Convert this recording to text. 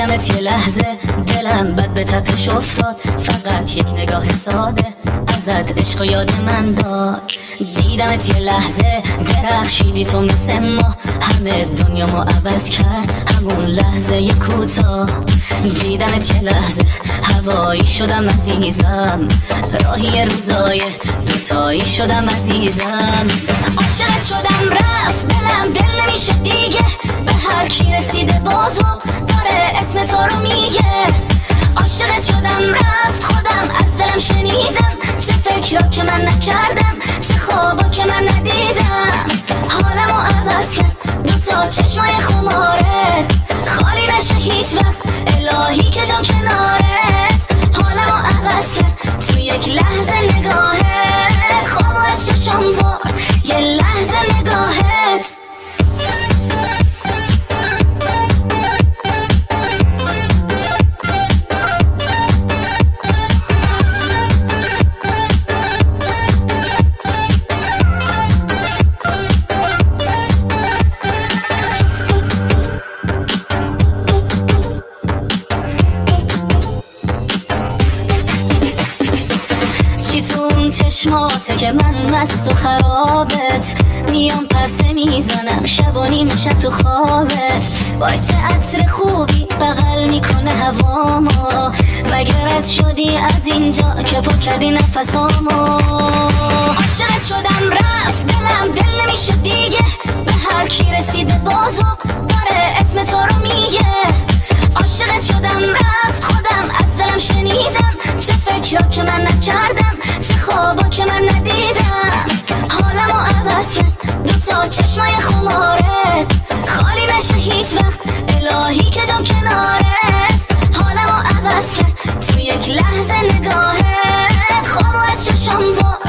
دیدمت یه لحظه دلم بد به تپش افتاد، فقط یک نگاه ساده ازت عشق و یاد من داد. دیدمت یه لحظه درخشیدی تو مثل ما، همه دنیامو عوض کرد همون لحظه یه کوتاه. دیدمت یه لحظه هوایی شدم عزیزم، راهی روزای دوتایی شدم عزیزم. عاشقت شدم رفت دلم دل نمیشه دیگه، به هر کی رسیده بازم داره اسم تو رو میگه. عاشقت شدم رفت خودم از دلم شنیدم، چه فکرها که من نکردم، چه خوابا که من ندیدم. حالمو عوض کرد دوتا چشمای خماره، خالی نشه هیچ وقت الهی که جام کنارت. حالمو عوض کرد تو یک لحظه نگاهت، خوابو از چشم برد یه لحظه نگاهت. چی تو اون چشماته که من مست و خرابت، میام پرسه میزنم شب و نیم شب تو خوابت. وای چه عطر خوبی بغل میکنه هوامو، مگرت شدی از اینجا که پر کردی نفسامو. عاشقت شدم رفت دلم دل نمیشه دیگه، به هر کی رسیده بازم داره اسم تو رو میگه. عاشقت شدم رفت خودم از دلم شنیدم، چه فکرها که من نکردم، چه خوابا که من ندیدم. حالمو عوض کرد دوتا چشمای خماره، خالی نشه هیچ وقت الهی که جام کنارت. حالمو عوض کرد تو یک لحظه نگاهت، خوابو از چشم برد